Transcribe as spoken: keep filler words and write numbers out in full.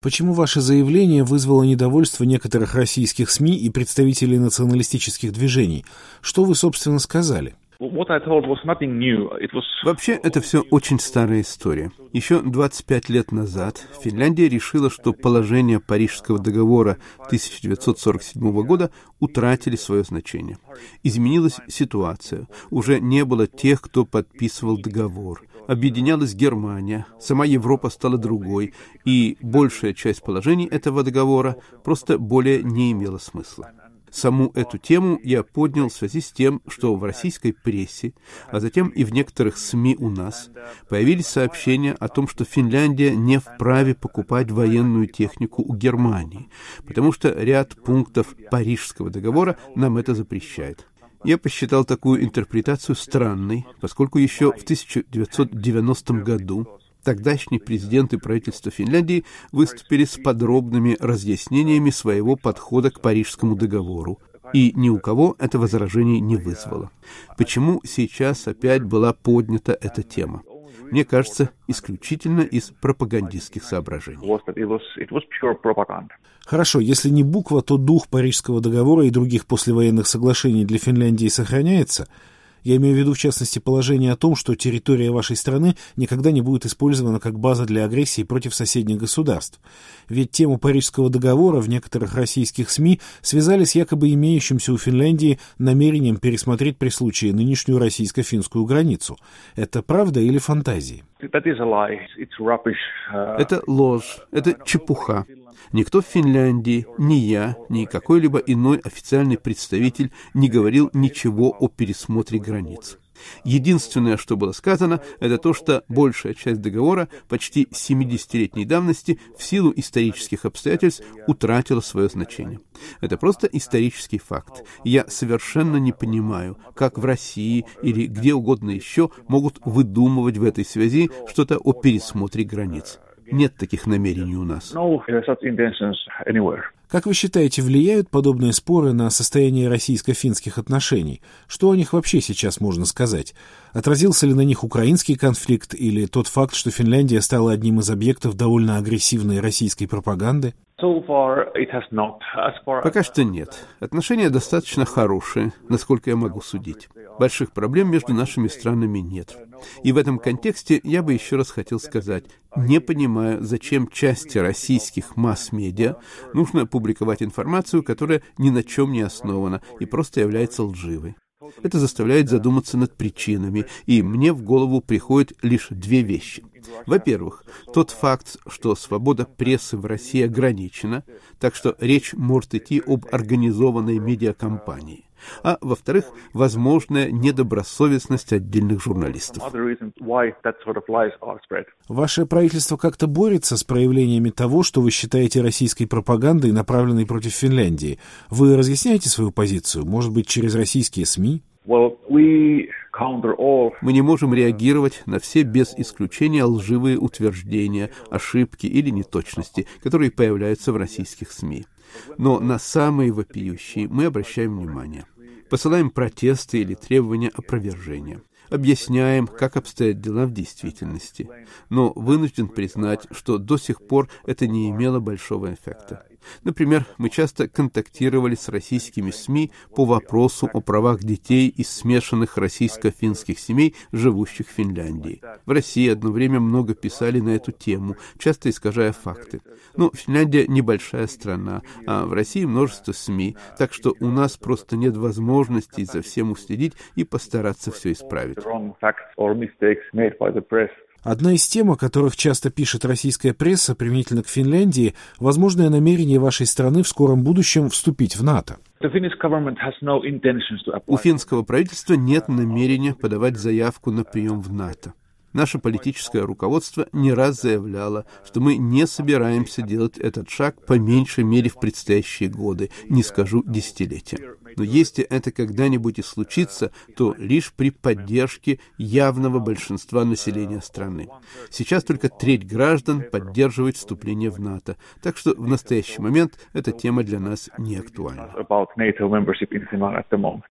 Почему ваше заявление вызвало недовольство некоторых российских СМИ и представителей националистических движений? Что вы, собственно, сказали? Вообще, это все очень старая история. Еще двадцать пять лет назад Финляндия решила, что положения Парижского договора тысяча девятьсот сорок седьмого года утратили свое значение. Изменилась ситуация. Уже не было тех, кто подписывал договор. Объединялась Германия, сама Европа стала другой, и большая часть положений этого договора просто более не имела смысла. Саму эту тему я поднял в связи с тем, что в российской прессе, а затем и в некоторых СМИ у нас, появились сообщения о том, что Финляндия не вправе покупать военную технику у Германии, потому что ряд пунктов Парижского договора нам это запрещает. Я посчитал такую интерпретацию странной, поскольку еще в тысяча девятьсот девяностом году тогдашний президент и правительство Финляндии выступили с подробными разъяснениями своего подхода к Парижскому договору, и ни у кого это возражений не вызвало. Почему сейчас опять была поднята эта тема? Мне кажется, исключительно из пропагандистских соображений. Хорошо, если не буква, то дух Парижского договора и других послевоенных соглашений для Финляндии сохраняется. Я имею в виду, в частности, положение о том, что территория вашей страны никогда не будет использована как база для агрессии против соседних государств. Ведь тему Парижского договора в некоторых российских СМИ связали с якобы имеющимся у Финляндии намерением пересмотреть при случае нынешнюю российско-финскую границу. Это правда или фантазии? Это ложь, это чепуха. Никто в Финляндии, ни я, ни какой-либо иной официальный представитель не говорил ничего о пересмотре границ. Единственное, что было сказано, это то, что большая часть договора почти семидесятилетней давности в силу исторических обстоятельств утратила свое значение. Это просто исторический факт. Я совершенно не понимаю, как в России или где угодно еще могут выдумывать в этой связи что-то о пересмотре границ. Нет таких намерений у нас. Как вы считаете, влияют подобные споры на состояние российско-финских отношений? Что о них вообще сейчас можно сказать? Отразился ли на них украинский конфликт или тот факт, что Финляндия стала одним из объектов довольно агрессивной российской пропаганды? Пока что нет. Отношения достаточно хорошие, насколько я могу судить. Больших проблем между нашими странами нет. И в этом контексте я бы еще раз хотел сказать, не понимаю, зачем части российских масс-медиа нужно публиковать информацию, которая ни на чем не основана и просто является лживой. Это заставляет задуматься над причинами, и мне в голову приходят лишь две вещи. Во-первых, тот факт, что свобода прессы в России ограничена, так что речь может идти об организованной медиакомпании. А во-вторых, возможная недобросовестность отдельных журналистов. Ваше правительство как-то борется с проявлениями того, что вы считаете российской пропагандой, направленной против Финляндии. Вы разъясняете свою позицию, может быть, через российские СМИ? Мы не можем реагировать на все без исключения лживые утверждения, ошибки или неточности, которые появляются в российских СМИ. Но на самые вопиющие мы обращаем внимание. Посылаем протесты или требования опровержения. Объясняем, как обстоят дела в действительности. Но вынужден признать, что до сих пор это не имело большого эффекта. Например, мы часто контактировали с российскими СМИ по вопросу о правах детей из смешанных российско-финских семей, живущих в Финляндии. В России одно время много писали на эту тему, часто искажая факты. Но Финляндия небольшая страна, а в России множество СМИ, так что у нас просто нет возможности за всем уследить и постараться все исправить. Одна из тем, о которых часто пишет российская пресса применительно к Финляндии, возможное намерение вашей страны в скором будущем вступить в НАТО. У финского правительства нет намерения подавать заявку на прием в НАТО. Наше политическое руководство не раз заявляло, что мы не собираемся делать этот шаг по меньшей мере в предстоящие годы, не скажу десятилетия. Но если это когда-нибудь и случится, то лишь при поддержке явного большинства населения страны. Сейчас только треть граждан поддерживает вступление в НАТО, так что в настоящий момент эта тема для нас не актуальна.